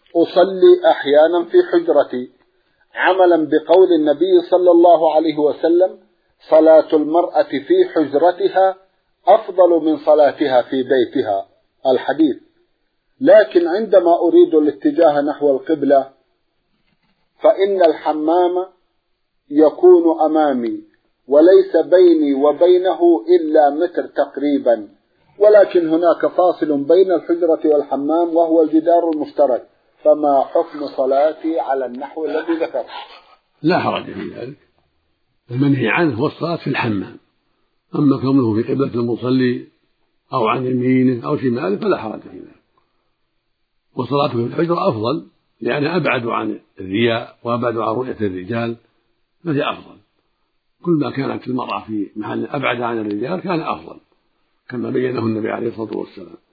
أصلي أحيانا في حجرتي، عملا بقول النبي صلى الله عليه وسلم: صلاة المرأة في حجرتها أفضل من صلاتها في بيتها، الحديث. لكن عندما أريد الاتجاه نحو القبلة فإن الحمام يكون أمامي وليس بيني وبينه إلا متر تقريبا، ولكن هناك فاصل بين الحجرة والحمام وهو الجدار المشترك، فما حكم صلاتي على النحو الذي ذكرت؟ لا حرج في ذلك، المنهي عنه هو الصلاة في الحمام، أما كونه في قبلة المصلي أو عن يمينه أو شماله فلا حرج في ذلك. وصلاته في الحجرة أفضل لأنها أبعد عن الرياء وأبعد عن رؤية الرجال، فهي أفضل. كل ما كانت المرأة في محل أبعد عن الرجال كان أفضل، كما بينه النبي عليه الصلاة والسلام.